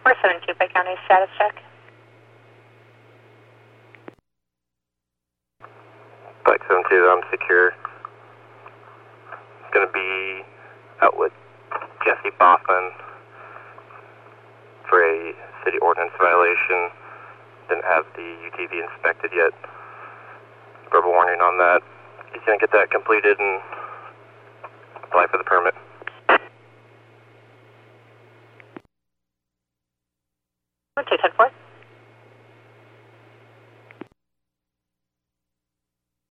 472 Pike County status check. Pike 72, I'm secure. It's going to be out with Jesse Boffman for a city ordinance violation. Didn't have the UTV inspected yet. Verbal warning on that. He's going to get that completed and apply for the permit. Route 210-4.